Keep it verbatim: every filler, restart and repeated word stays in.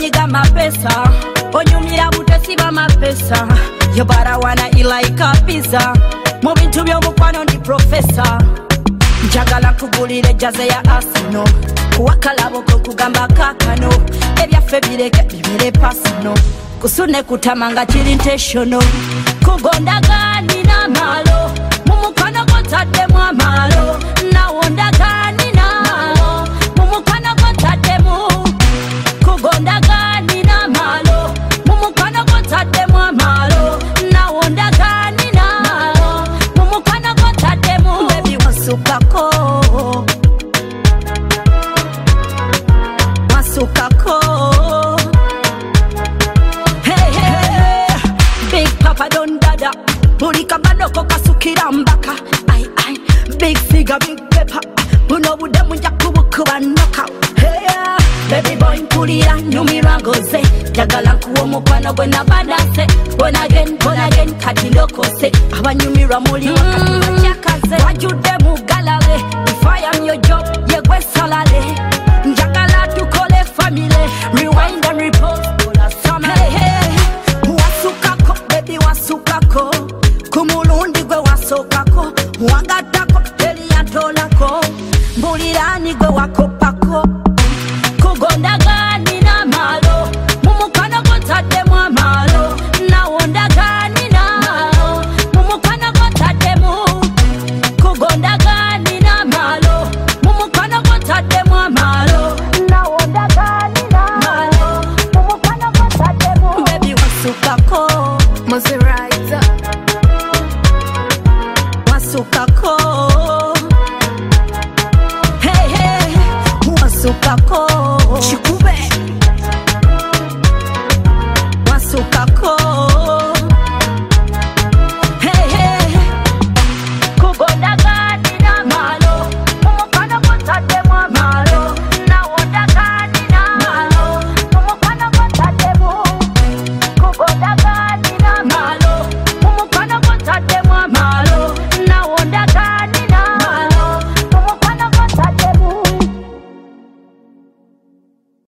onyiga mapesa onyumira butesiba mapesa yobara wana ilaika pizza mu bintu by'omukwano ndi professor njagala kugulire jaze ya Arsenal kuwakalabo ko kugamba kakano ebyaffe bireke bibere personal kusune kutamanga kiri intentional kugondaga nina malo mu mukwano gotadde mu amalo nawondaga nina malo mu mukwano gotadde mu kugondaga nina malo mu mukwano gotadde mu amalo nawondaga nina malo mu mukwano gotadde mu baby wasukako wasukako hey hey big papa don dada bulika banoko kasukira mbaka ai ai big figure big pepper buno bude munja kubukuba knock hey baby boy mpulira nyumira ngoze jagala kuwo mukwano gwe nabadase when again when again kati lokose abanyumira muri wakati bachakaze wajude mugalale if I am your job yegwe salale njagala tukole family rewind and repose hey hey wasukako baby wasukako kumulundi gwe wasokako wagatako teli yatolako mbulirani gwe wakopa